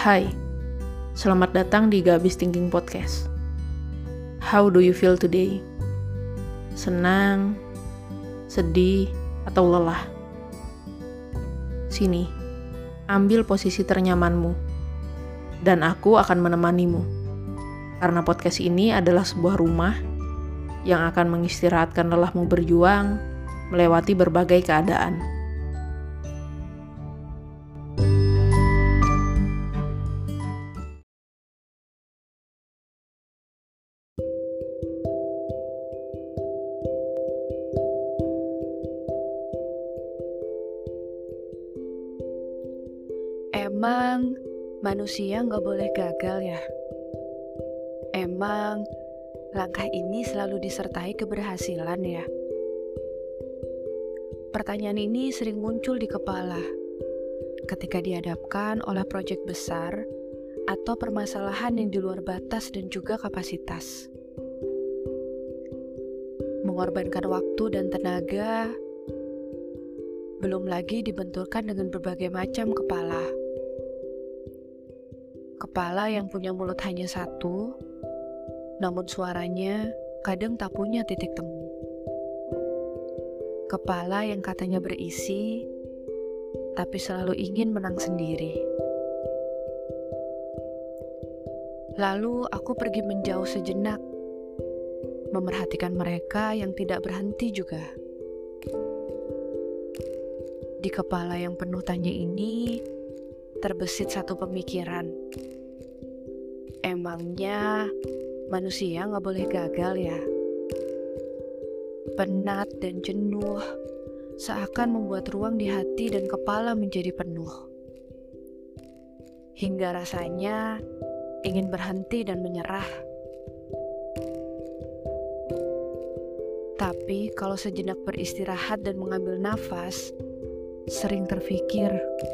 Hai, selamat datang di Gak Habis Thinking Podcast. How do you feel today? Senang, sedih, atau lelah? Sini, ambil posisi ternyamanmu, dan aku akan menemanimu. Karena podcast ini adalah sebuah rumah yang akan mengistirahatkan lelahmu berjuang melewati berbagai keadaan. Emang manusia nggak boleh gagal ya? Emang langkah ini selalu disertai keberhasilan ya? Pertanyaan ini sering muncul di kepala ketika dihadapkan oleh proyek besar atau permasalahan yang di luar batas dan juga kapasitas. Mengorbankan waktu dan tenaga, belum lagi dibenturkan dengan berbagai macam kepala. Kepala yang punya mulut hanya satu, namun suaranya kadang tak punya titik temu. Kepala yang katanya berisi, tapi selalu ingin menang sendiri. Lalu aku pergi menjauh sejenak, memerhatikan mereka yang tidak berhenti juga. Di kepala yang penuh tanya ini, terbesit satu pemikiran. Emangnya manusia nggak boleh gagal ya? Penat dan jenuh seakan membuat ruang di hati dan kepala menjadi penuh. Hingga rasanya ingin berhenti dan menyerah. Tapi kalau sejenak beristirahat dan mengambil nafas, sering terfikir,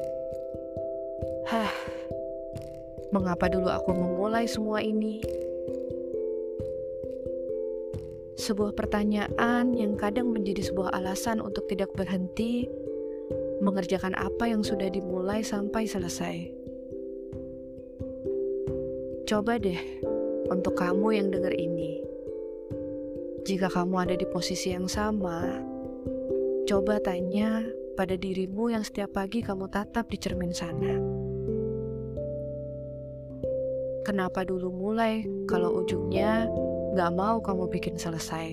mengapa dulu aku memulai semua ini? Sebuah pertanyaan yang kadang menjadi sebuah alasan untuk tidak berhenti mengerjakan apa yang sudah dimulai sampai selesai. Coba deh untuk kamu yang dengar ini. Jika kamu ada di posisi yang sama, coba tanya pada dirimu yang setiap pagi kamu tatap di cermin sana. Kenapa dulu mulai kalau ujungnya gak mau kamu bikin selesai?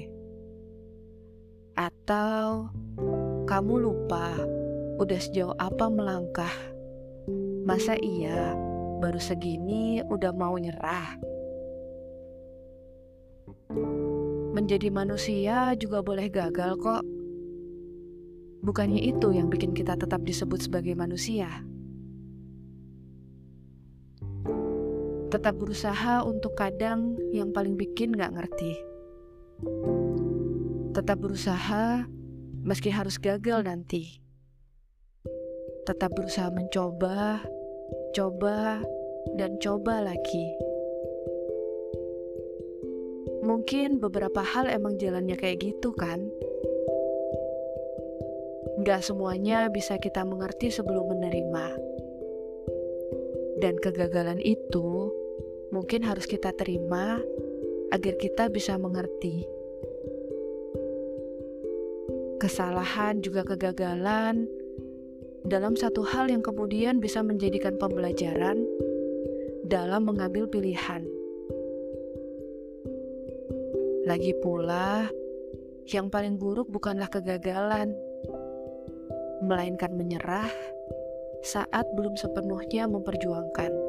Atau kamu lupa udah sejauh apa melangkah? Masa iya baru segini udah mau nyerah? Menjadi manusia juga boleh gagal kok. Bukannya itu yang bikin kita tetap disebut sebagai manusia. Tetap berusaha untuk kadang yang paling bikin gak ngerti. Tetap berusaha meski harus gagal nanti. Tetap berusaha mencoba, coba, dan coba lagi. Mungkin beberapa hal emang jalannya kayak gitu kan? Gak semuanya bisa kita mengerti sebelum menerima. Dan kegagalan itu mungkin harus kita terima agar kita bisa mengerti. Kesalahan juga kegagalan dalam satu hal yang kemudian bisa menjadikan pembelajaran dalam mengambil pilihan. Lagi pula, yang paling buruk bukanlah kegagalan, melainkan menyerah saat belum sepenuhnya memperjuangkan.